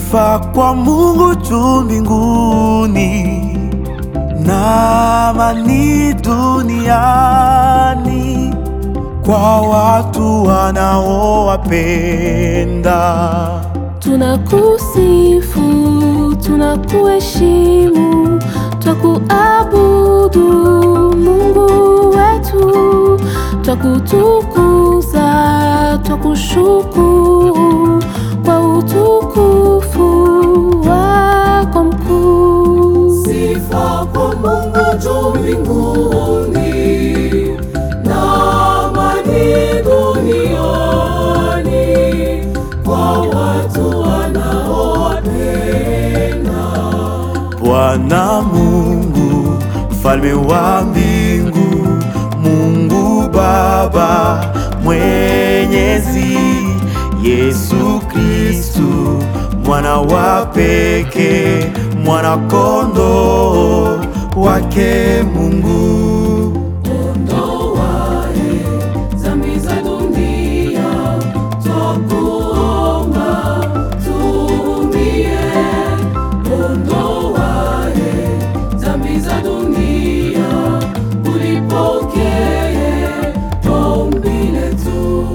Sifa kwa Mungu juu mbinguni na amani duniani kwa watu wanaowapenda. Tunakusifu, tunakuheshimu, twakuabudu Mungu wetu, twakutukuza, twakushukuru kwa utukufu wako mkuu. Sifa kwa Mungu juu mbinguni na amani duniani kwa watu wanaowapenda. Bwana Mungu, mfalme wa mbingu, Mungu Baba Mwenyezi, Yesu Kristu mwana wa pekee, mwana kondoo wake Mungu. Ondoaye dhambi za dunia, twakuomba tuhurumie. Ondoaye dhambi za dunia, ulipokee ombi letu.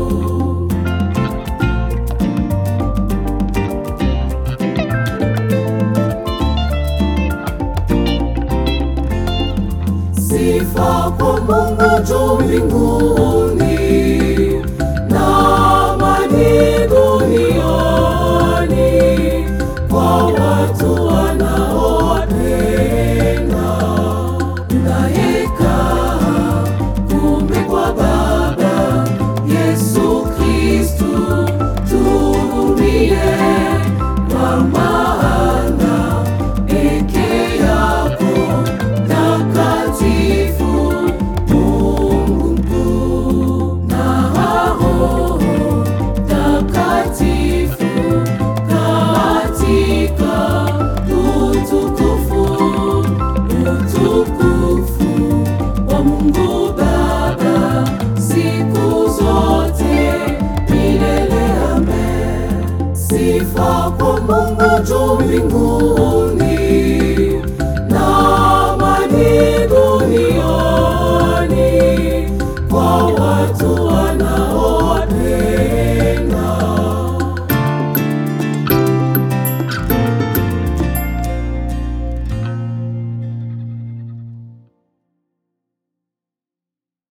Sifa kwa Mungu juu mbinguni na amani duniani kwa watu wanaowapenda. Unayekaa kuume kwa Baba, Yesu Kristu, tuhurumie, kwa maana peke yako takatifu, Mungu mkuu, na Roho Takatifu katika utukufu wa Mungu Baba siku zote milele. Amen. Sifa kwa Mungu juu mbinguni